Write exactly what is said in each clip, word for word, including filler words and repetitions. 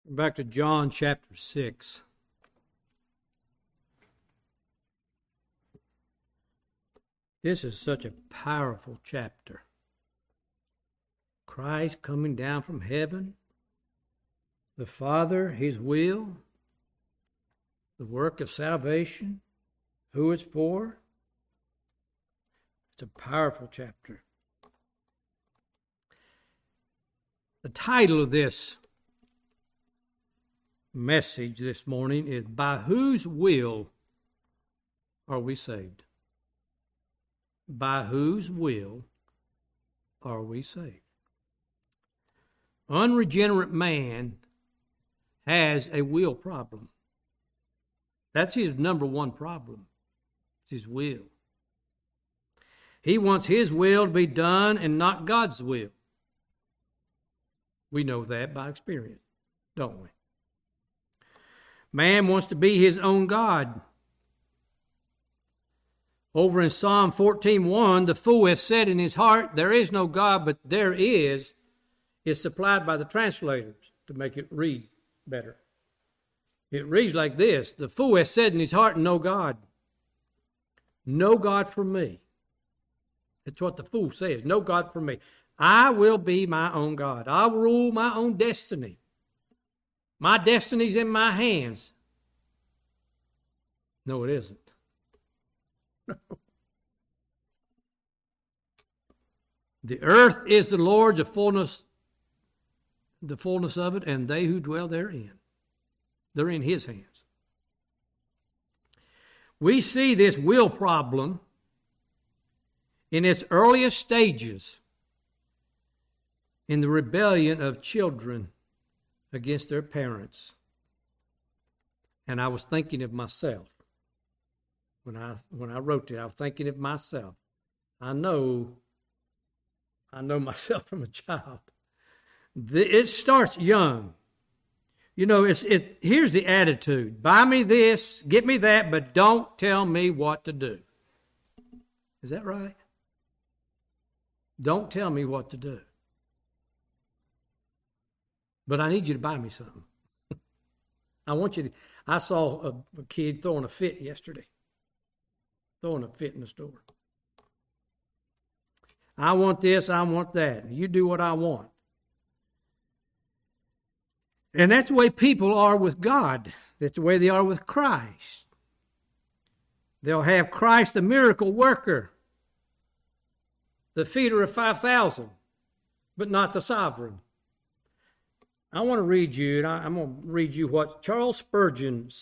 Back to John chapter six. This is such a powerful chapter. Christ coming down from heaven, the Father, His will, the work of salvation, who it's for. It's a powerful chapter. The title of this message this morning is, By Whose Will Are We Saved? By whose will are we saved? Unregenerate man has a will problem. That's his number one problem. It's his will. He wants his will to be done and not God's will. We know that by experience, don't we? Man wants to be his own God. Over in Psalm fourteen one, the fool has said in his heart, there is no God, but there is, is supplied by the translators to make it read better. It reads like this: the fool has said in his heart, no God. No God for me. That's what the fool says, no God for me. I will be my own God. I'll rule my own destiny. My destiny's in my hands. No, it isn't. The earth is the Lord's, the fullness, the fullness of it, and they who dwell therein. They're in His hands. We see this will problem in its earliest stages in the rebellion of children against their parents. And I was thinking of myself. When I when I wrote it, I was thinking of myself. I know, I know myself from a child. The, it starts young. You know, it's it. Here's the attitude: buy me this, get me that, but don't tell me what to do. Is that right? Don't tell me what to do. But I need you to buy me something. I want you to. I saw a, a kid throwing a fit yesterday. Throwing a fit in the store. I want this, I want that. You do what I want. And that's the way people are with God. That's the way they are with Christ. They'll have Christ, the miracle worker, the feeder of five thousand, but not the sovereign. I want to read you, and I'm going to read you what Charles Spurgeon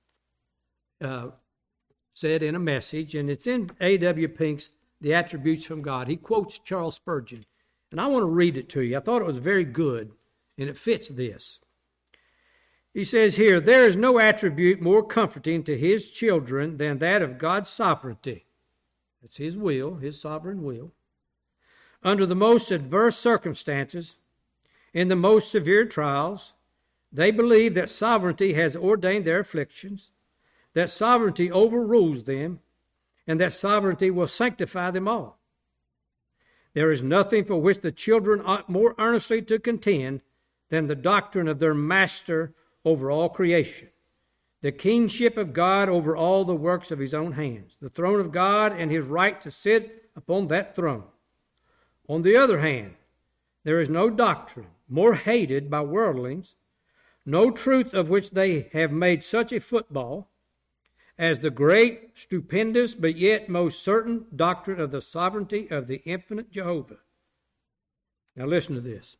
uh, said in a message, and it's in A W Pink's The Attributes from God. He quotes Charles Spurgeon, and I want to read it to you. I thought it was very good, and it fits this. He says here, there is no attribute more comforting to His children than that of God's sovereignty. That's His will, His sovereign will. Under the most adverse circumstances, in the most severe trials, they believe that sovereignty has ordained their afflictions, that sovereignty overrules them, and that sovereignty will sanctify them all. There is nothing for which the children ought more earnestly to contend than the doctrine of their master over all creation, the kingship of God over all the works of His own hands, the throne of God and His right to sit upon that throne. On the other hand, there is no doctrine more hated by worldlings, no truth of which they have made such a football, as the great, stupendous, but yet most certain doctrine of the sovereignty of the infinite Jehovah. Now listen to this.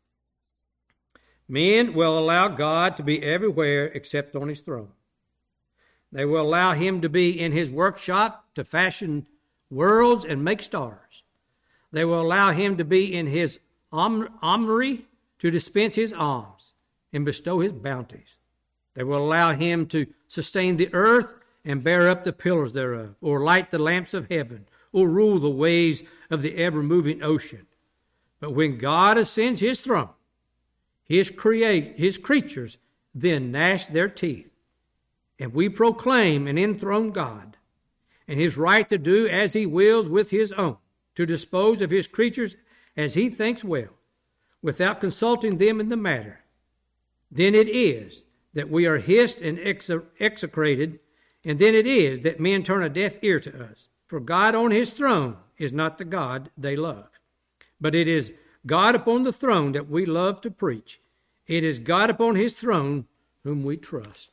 Men will allow God to be everywhere except on His throne. They will allow Him to be in His workshop to fashion worlds and make stars. They will allow Him to be in His armory to dispense His alms and bestow His bounties. They will allow Him to sustain the earth and bear up the pillars thereof, or light the lamps of heaven, or rule the waves of the ever-moving ocean. But when God ascends His throne, His create His creatures then gnash their teeth, and we proclaim an enthroned God, and His right to do as He wills with His own, to dispose of His creatures as He thinks well, without consulting them in the matter. then it is that we are hissed and execrated, and then it is that men turn a deaf ear to us. For God on his throne is not the God they love, but it is God upon the throne that we love to preach. It is God upon his throne whom we trust.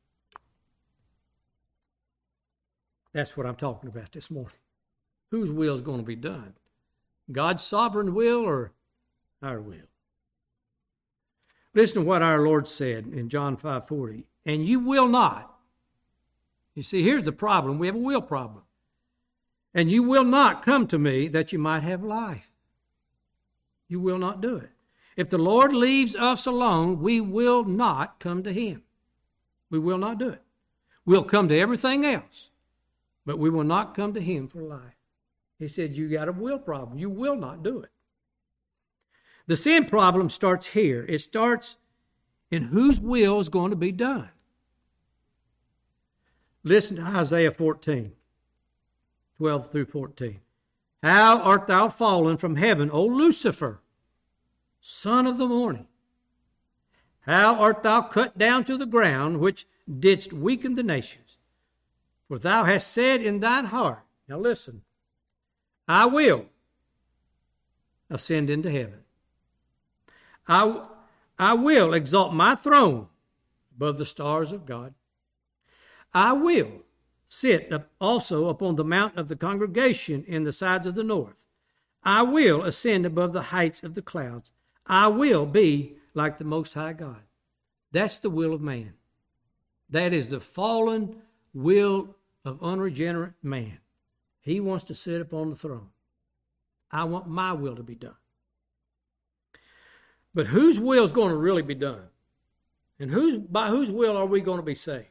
That's what I'm talking about this morning. Whose will is going to be done? God's sovereign will or our will? Listen to what our Lord said in John five forty. And you will not. You see, here's the problem. We have a will problem. And you will not come to me that you might have life. You will not do it. If the Lord leaves us alone, we will not come to him. We will not do it. We'll come to everything else, but we will not come to him for life. He said, you got a will problem. You will not do it. The sin problem starts here. It starts in whose will is going to be done. Listen to Isaiah fourteen, twelve through fourteen. How art thou fallen from heaven, O Lucifer, son of the morning? How art thou cut down to the ground, which didst weaken the nations? For thou hast said in thine heart, now listen, I will ascend into heaven. I, I will exalt my throne above the stars of God. I will sit up also upon the mount of the congregation in the sides of the north. I will ascend above the heights of the clouds. I will be like the Most High God. That's the will of man. That is the fallen will of unregenerate man. He wants to sit upon the throne. I want my will to be done. But whose will is going to really be done? And whose, by whose will are we going to be saved?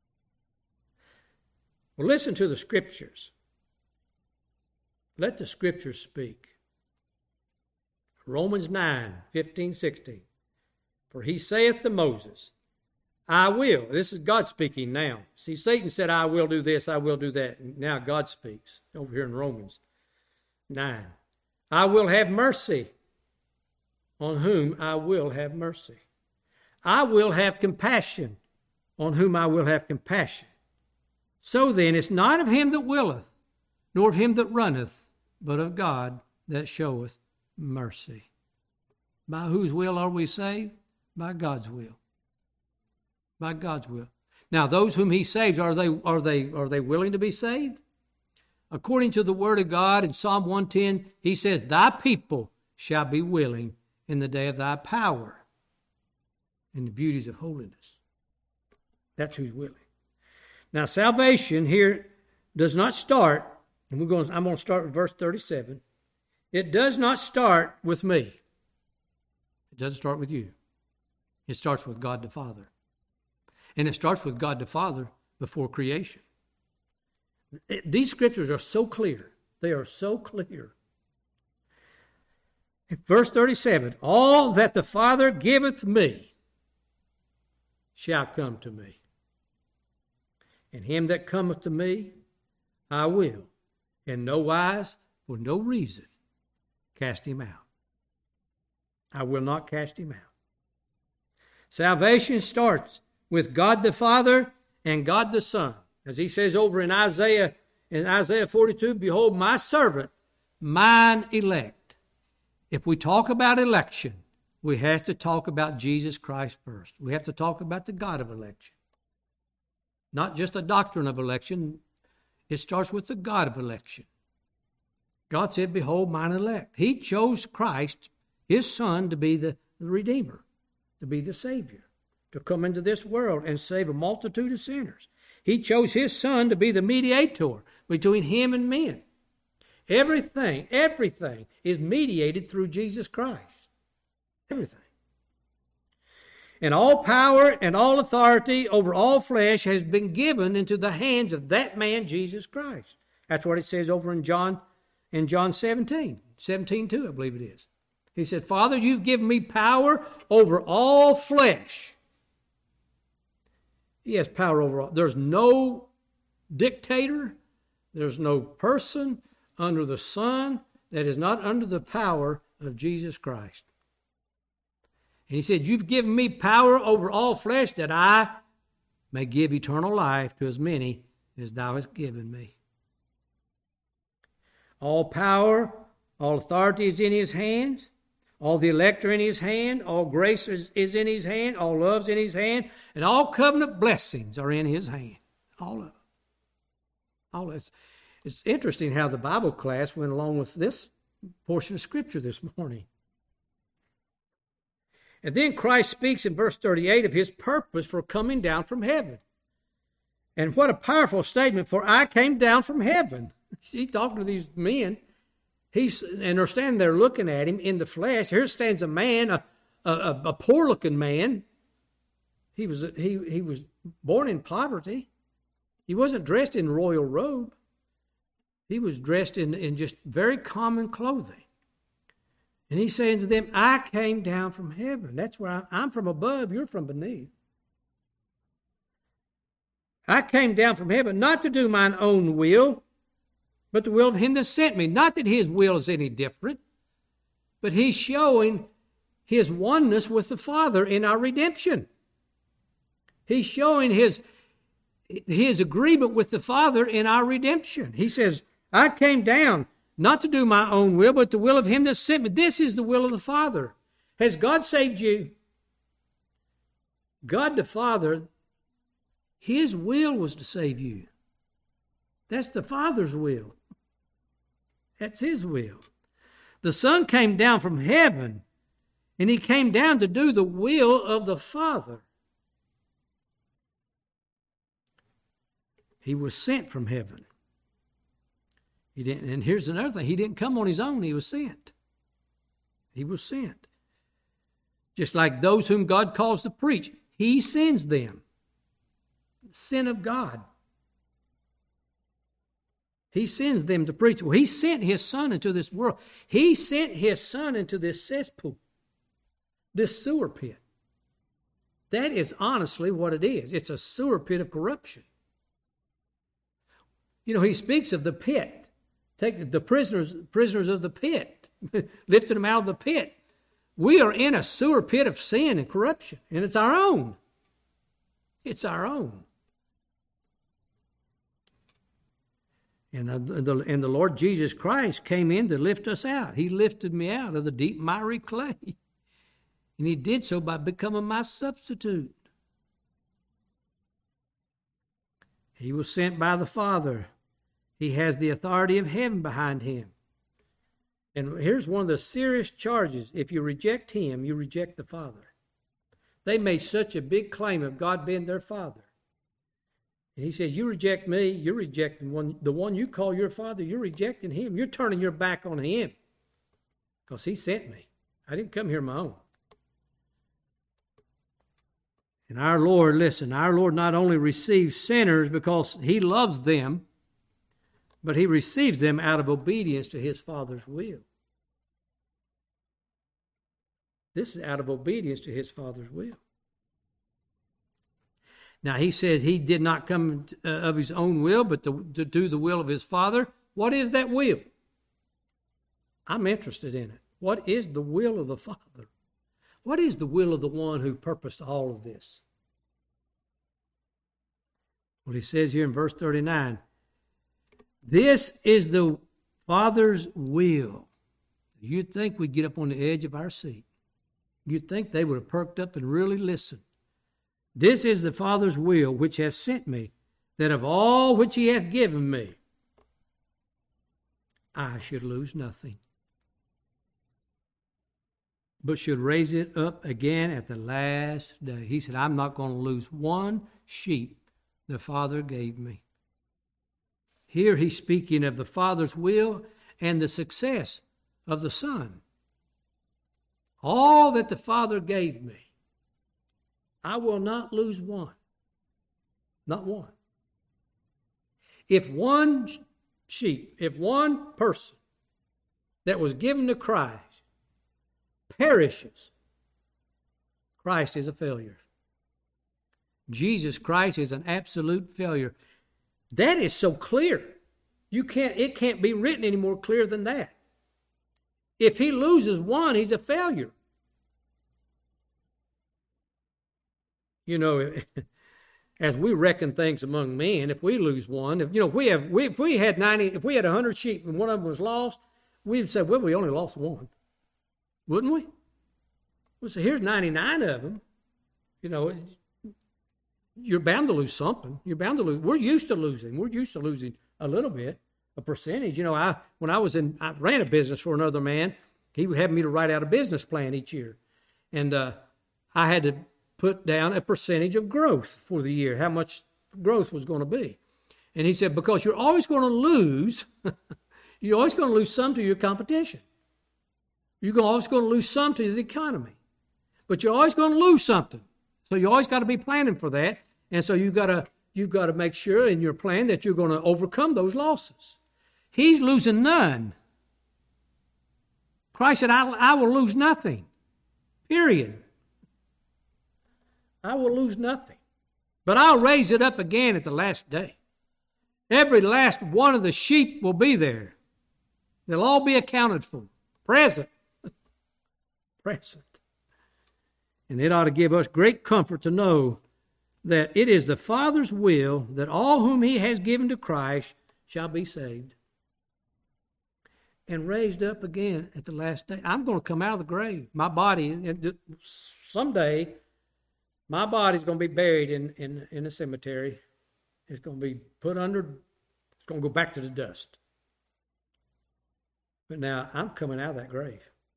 Well, listen to the Scriptures. Let the Scriptures speak. Romans nine, fifteen, sixteen. For he saith to Moses, I will. This is God speaking now. See, Satan said, I will do this, I will do that. And now God speaks over here in Romans nine. I will have mercy on whom I will have mercy. I will have compassion on whom I will have compassion. So then, it's not of him that willeth, nor of him that runneth, but of God that showeth mercy. By whose will are we saved? By God's will. By God's will. Now, those whom he saves, are they, are they, are they willing to be saved? According to the word of God in Psalm one ten, he says, thy people shall be willing in the day of thy power, in the beauties of holiness. That's who's willing. Now, salvation here does not start, and we're going. I'm going to start with verse thirty-seven. It does not start with me. It doesn't start with you. It starts with God the Father. And it starts with God the Father before creation. These scriptures are so clear. They are so clear. Verse thirty-seven, all that the Father giveth me shall come to me. And him that cometh to me, I will, in no wise, for no reason, cast him out. I will not cast him out. Salvation starts with God the Father and God the Son. As he says over in Isaiah, in Isaiah forty-two, behold, my servant, mine elect. If we talk about election, we have to talk about Jesus Christ first. We have to talk about the God of election. Not just a doctrine of election. It starts with the God of election. God said, behold, mine elect. He chose Christ, his Son, to be the Redeemer, to be the Savior, to come into this world and save a multitude of sinners. He chose his Son to be the mediator between him and men. Everything, everything is mediated through Jesus Christ. Everything. And all power and all authority over all flesh has been given into the hands of that man, Jesus Christ. That's what it says over in John, in John seventeen, seventeen two, I believe it is. He said, Father, you've given me power over all flesh. He has power over all. There's no dictator, there's no person under the sun that is not under the power of Jesus Christ. And he said, you've given me power over all flesh that I may give eternal life to as many as thou hast given me. All power, all authority is in his hands. All the elect are in his hand. All grace is, is in his hand. All love's in his hand. And all covenant blessings are in his hand. All of them. All of it. It's interesting how the Bible class went along with this portion of Scripture this morning. And then Christ speaks in verse thirty-eight of his purpose for coming down from heaven. And what a powerful statement, for I came down from heaven. He's talking to these men. He's, and they're standing there looking at him in the flesh. Here stands a man, a, a, a poor-looking man. He was, he, he was born in poverty. He wasn't dressed in royal robe. He was dressed in, in just very common clothing. And he's saying to them, I came down from heaven. That's where I, I'm from above, you're from beneath. I came down from heaven not to do mine own will, but the will of him that sent me. Not that his will is any different, but he's showing his oneness with the Father in our redemption. He's showing his, his agreement with the Father in our redemption. He says, I came down not to do my own will, but the will of him that sent me. This is the will of the Father. Has God saved you? God the Father, his will was to save you. That's the Father's will. That's his will. The Son came down from heaven, and he came down to do the will of the Father. He was sent from heaven. He didn't, and here's another thing. He didn't come on his own. He was sent. He was sent. Just like those whom God calls to preach, he sends them. Sin of God. He sends them to preach. Well, he sent his Son into this world. He sent his Son into this cesspool, this sewer pit. That is honestly what it is. It's a sewer pit of corruption. You know, he speaks of the pit. Take the prisoners, prisoners of the pit, lifting them out of the pit. We are in a sewer pit of sin and corruption, and it's our own. It's our own. And the, and the Lord Jesus Christ came in to lift us out. He lifted me out of the deep miry clay. And he did so by becoming my substitute. He was sent by the Father. He has the authority of heaven behind him. And here's one of the serious charges. If you reject him, you reject the Father. They made such a big claim of God being their Father. And he said, you reject me, you're rejecting one, the one you call your Father, you're rejecting him. You're turning your back on him. Because he sent me. I didn't come here on my own. And our Lord, listen, our Lord not only receives sinners because he loves them, but he receives them out of obedience to his Father's will. This is out of obedience to his Father's will. Now, he says he did not come uh, of his own will, but to, to do the will of his Father. What is that will? I'm interested in it. What is the will of the Father? What is the will of the one who purposed all of this? Well, he says here in verse thirty-nine, this is the Father's will. You'd think we'd get up on the edge of our seat. You'd think they would have perked up and really listened. This is the Father's will which has sent me, that of all which he hath given me, I should lose nothing, but should raise it up again at the last day. He said, I'm not going to lose one sheep the Father gave me. Here he's speaking of the Father's will and the success of the Son. All that the Father gave me, I will not lose one. Not one. If one sheep, if one person that was given to Christ perishes, Christ is a failure. Jesus Christ is an absolute failure. That is so clear. You can't, it can't be written any more clear than that. If he loses one, he's a failure. You know, as we reckon things among men, if we lose one, if you know, if we have, we, if we had ninety, if we had a hundred sheep and one of them was lost, we'd say, well, we only lost one, wouldn't we? Well, so here's ninety-nine of them. You know, you're bound to lose something. You're bound to lose. We're used to losing. We're used to losing a little bit, a percentage. You know, I when I was in, I ran a business for another man. He had me to write out a business plan each year, and uh, I had to put down a percentage of growth for the year, how much growth was going to be. And he said, because you're always going to lose, you're always going to lose some to your competition. You're always going to lose some to the economy. But you're always going to lose something. So you always got to be planning for that. And so you've got to, you've got to make sure in your plan that you're going to overcome those losses. He's losing none. Christ said, I, I will lose nothing. Period. I will lose nothing. But I'll raise it up again at the last day. Every last one of the sheep will be there. They'll all be accounted for. Present. Present. And it ought to give us great comfort to know that it is the Father's will that all whom He has given to Christ shall be saved and raised up again at the last day. I'm going to come out of the grave. My body, someday, my body's going to be buried in, in, in a cemetery. It's going to be put under, it's going to go back to the dust. But now I'm coming out of that grave.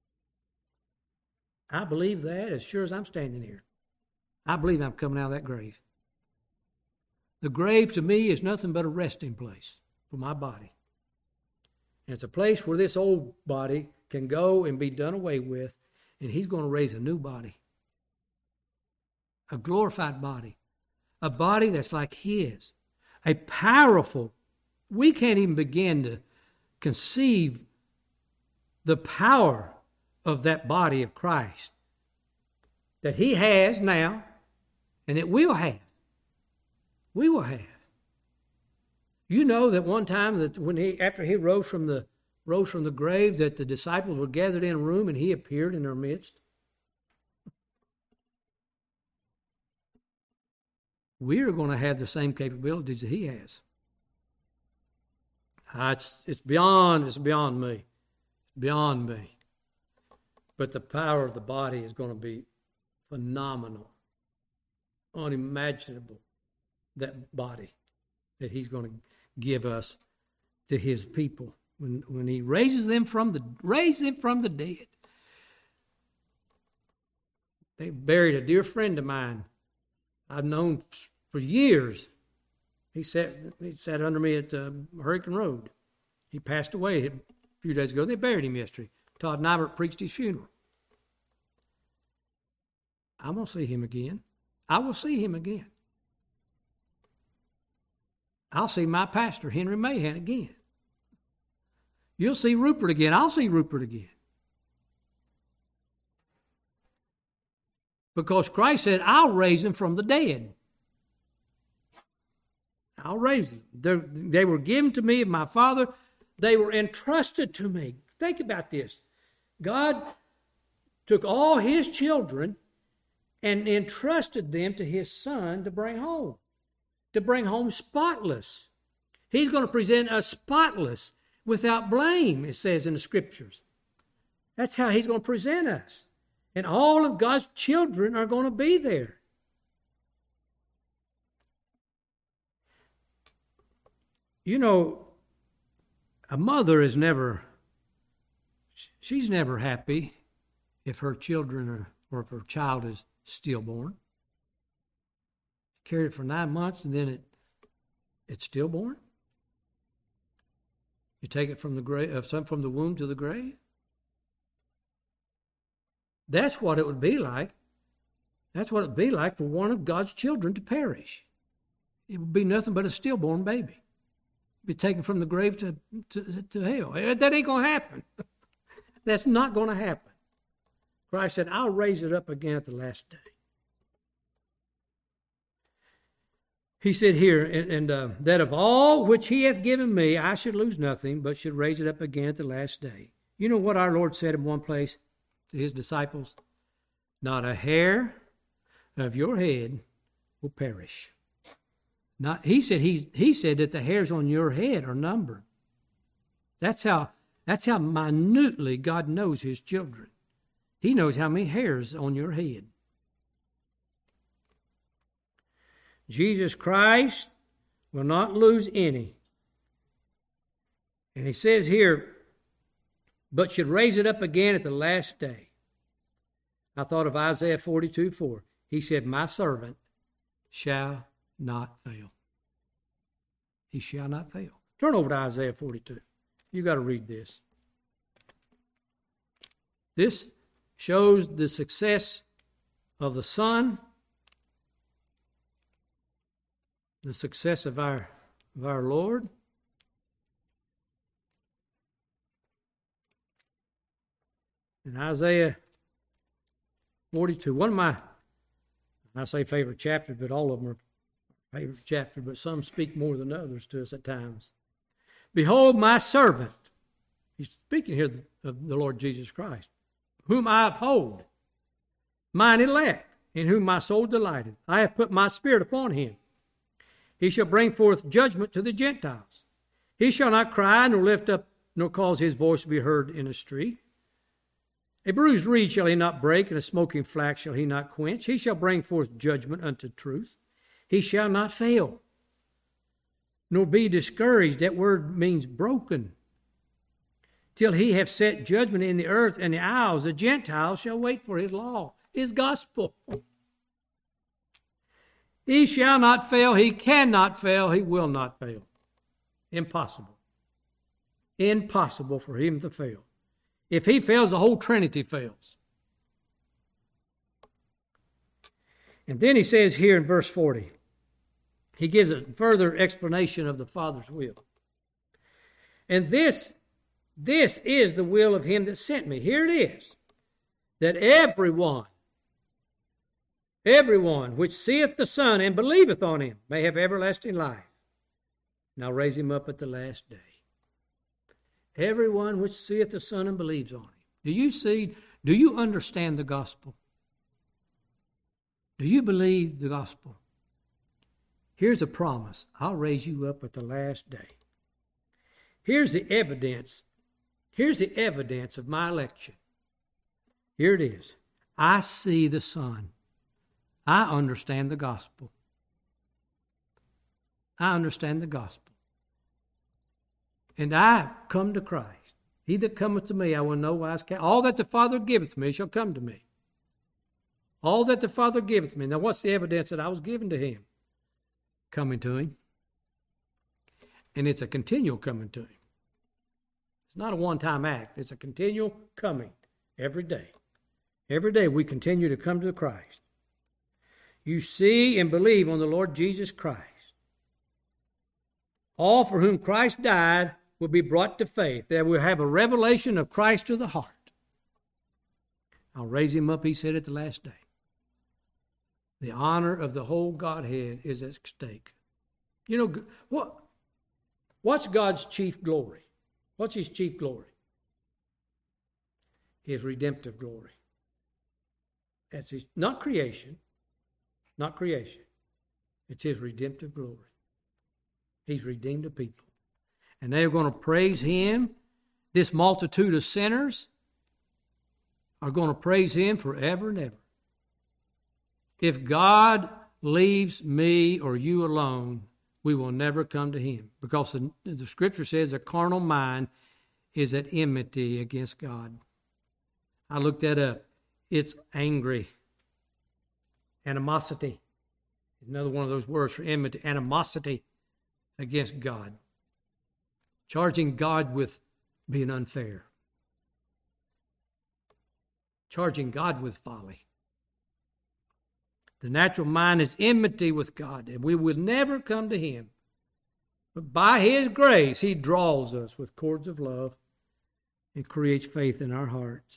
I believe that as sure as I'm standing here. I believe I'm coming out of that grave. The grave to me is nothing but a resting place for my body. And it's a place where this old body can go and be done away with, and He's going to raise a new body. A glorified body. A body that's like His. A powerful, we can't even begin to conceive the power of that body of Christ that He has now and it will have. We will have. You know that one time that when he, after He rose from the rose from the grave, that the disciples were gathered in a room and He appeared in their midst. We're going to have the same capabilities that He has. Uh, it's, it's beyond, it's beyond me. It's beyond me. But the power of the body is going to be phenomenal, unimaginable, that body that He's going to give us to His people when, when He raises them from the raises them from the dead. They buried a dear friend of mine I've known for years. He sat he sat under me at uh, Hurricane Road. He passed away a few days ago. They buried him yesterday. Todd Nybert preached his funeral. I'm going to see him again. I will see him again. I'll see my pastor, Henry Mahan, again. You'll see Rupert again. I'll see Rupert again. Because Christ said, I'll raise him from the dead. I'll raise them. They're, they were given to me of my Father. They were entrusted to me. Think about this. God took all His children and entrusted them to His Son to bring home. To bring home spotless. He's going to present us spotless, without blame, it says in the Scriptures. That's how He's going to present us. And all of God's children are going to be there. You know, a mother is never, she's never happy if her children are, or if her child is stillborn. Carried it for nine months and then it it's stillborn. You take it from the grave, uh, some from the womb to the grave. That's what it would be like. That's what it would be like for one of God's children to perish. It would be nothing but a stillborn baby. Be taken from the grave to, to, to hell. That ain't going to happen. That's not going to happen. Christ said, I'll raise it up again at the last day. He said here, and, and uh, that of all which He hath given me, I should lose nothing, but should raise it up again at the last day. You know what our Lord said in one place to His disciples? Not a hair of your head will perish. Not, he said he, he said that the hairs on your head are numbered. That's how, that's how minutely God knows his children. He knows how many hairs on your head. Jesus Christ will not lose any. And he says here, but should raise it up again at the last day. I thought of Isaiah forty-two four. He said, my servant shall not fail. He shall not fail. Turn over to Isaiah forty-two. You got to read this. This shows the success of the Son, the success of our, of our Lord. In Isaiah forty-two, one of my, I say favorite chapters, but all of them are favorite chapters, but some speak more than others to us at times. Behold my servant. He's speaking here of the Lord Jesus Christ, whom I uphold, mine elect, in whom my soul delighteth. I have put my spirit upon him. He shall bring forth judgment to the Gentiles. He shall not cry, nor lift up, nor cause his voice to be heard in the street. A bruised reed shall he not break, and a smoking flax shall he not quench. He shall bring forth judgment unto truth. He shall not fail, nor be discouraged. That word means broken. Till he have set judgment in the earth, and the isles, the Gentiles, shall wait for his law, his gospel. He shall not fail. He cannot fail. He will not fail. Impossible. Impossible for him to fail. If he fails, the whole Trinity fails. And then he says here in verse forty, he gives a further explanation of the Father's will. And this, this is the will of him that sent me. Here it is, that everyone, everyone which seeth the Son and believeth on him may have everlasting life. And I'll raise him up at the last day. Everyone which seeth the Son and believes on him. Do you see, do you understand the gospel? Do you believe the gospel? Here's a promise. I'll raise you up at the last day. Here's the evidence. Here's the evidence of my election. Here it is. I see the Son. I understand the gospel. I understand the gospel. And I come to Christ. He that cometh to me, I will no wise cast. All that the Father giveth me shall come to me. All that the Father giveth me. Now, what's the evidence that I was given to him? Coming to him. And it's a continual coming to him. It's not a one-time act. It's a continual coming every day. Every day we continue to come to Christ. You see and believe on the Lord Jesus Christ. All for whom Christ died will be brought to faith. They will have a revelation of Christ to the heart. I'll raise him up, he said, at the last day. The honor of the whole Godhead is at stake. You know, what? What's God's chief glory? What's his chief glory? His redemptive glory. That's his, not creation, not creation. It's his redemptive glory. He's redeemed a people. And they're going to praise him. This multitude of sinners are going to praise him forever and ever. If God leaves me or you alone, we will never come to him. Because the, the scripture says a carnal mind is at enmity against God. I looked that up. It's angry. Animosity. Another one of those words for enmity. Animosity against God. Charging God with being unfair. Charging God with folly. The natural mind is enmity with God, and we will never come to him. But by his grace, he draws us with cords of love and creates faith in our hearts.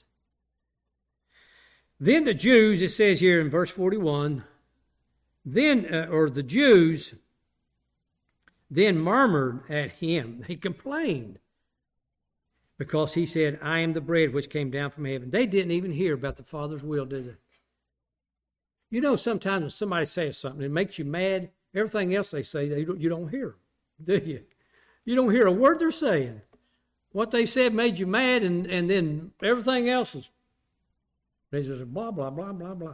Then the Jews, it says here in verse forty-one, then, uh, or the Jews then murmured at him. They complained because he said, I am the bread which came down from heaven. They didn't even hear about the Father's will, did they? You know, sometimes when somebody says something, it makes you mad. Everything else they say, they don't, you don't hear, do you? You don't hear a word they're saying. What they said made you mad, and, and then everything else is, they just blah, blah, blah, blah, blah.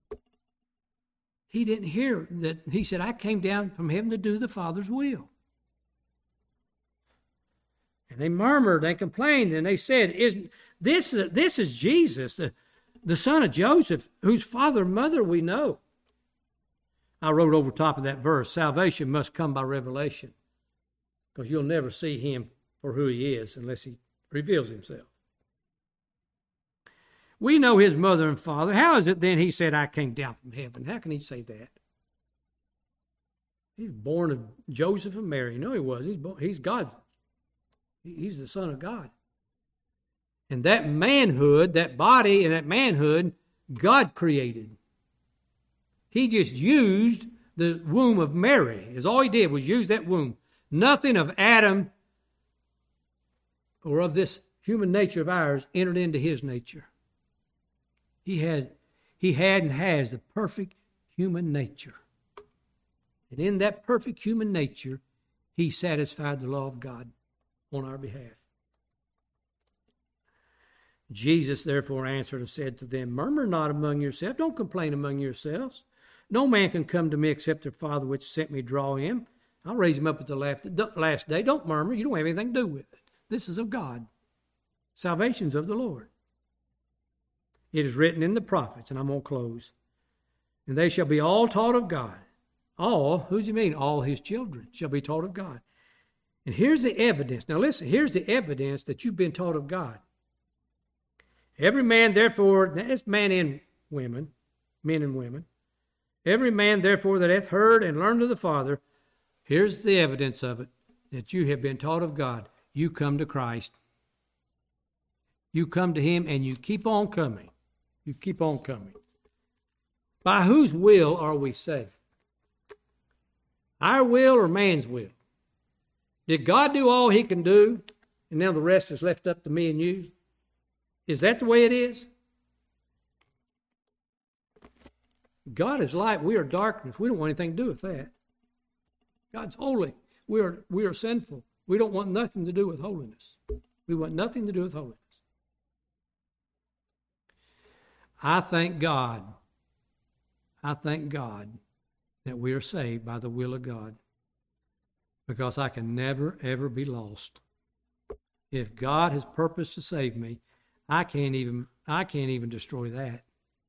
He didn't hear that. He said, I came down from heaven to do the Father's will. And they murmured and complained, and they said, is, this, this is Jesus, the, the son of Joseph, whose father and mother we know. I wrote over top of that verse, salvation must come by revelation, because you'll never see him for who he is unless he reveals himself. We know his mother and father. How is it then he said, I came down from heaven? How can he say that? He's born of Joseph and Mary. No, he was. He's, born, he's God. He's the Son of God. And that manhood, that body and that manhood, God created. He just used the womb of Mary. Is all he did was use that womb. Nothing of Adam or of this human nature of ours entered into his nature. He had, he had and has the perfect human nature. And in that perfect human nature, he satisfied the law of God on our behalf. Jesus therefore answered and said to them, murmur not among yourselves. Don't complain among yourselves. No man can come to me except the Father which sent me draw him. I'll raise him up at the last day. Don't murmur. You don't have anything to do with it. This is of God. Salvation's of the Lord. It is written in the prophets, and I'm going to close. And they shall be all taught of God. All, who do you mean? All his children shall be taught of God. And here's the evidence. Now listen, here's the evidence that you've been taught of God. Every man, therefore, that's man and women, men and women. Every man, therefore, that hath heard and learned of the Father, here's the evidence of it, that you have been taught of God. You come to Christ. You come to him and you keep on coming. You keep on coming. By whose will are we saved? Our will or man's will? Did God do all he can do, and now the rest is left up to me and you? Is that the way it is? God is light. We are darkness. We don't want anything to do with that. God's holy. We are, we are sinful. We don't want nothing to do with holiness. We want nothing to do with holiness. I thank God. I thank God that we are saved by the will of God, because I can never, ever be lost. If God has purposed to save me, I can't even, I can't even destroy that.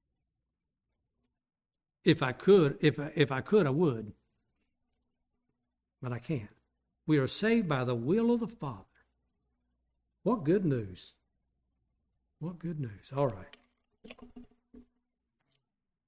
If I could, if I, if I could, I would. But I can't. We are saved by the will of the Father. What good news. What good news. All right.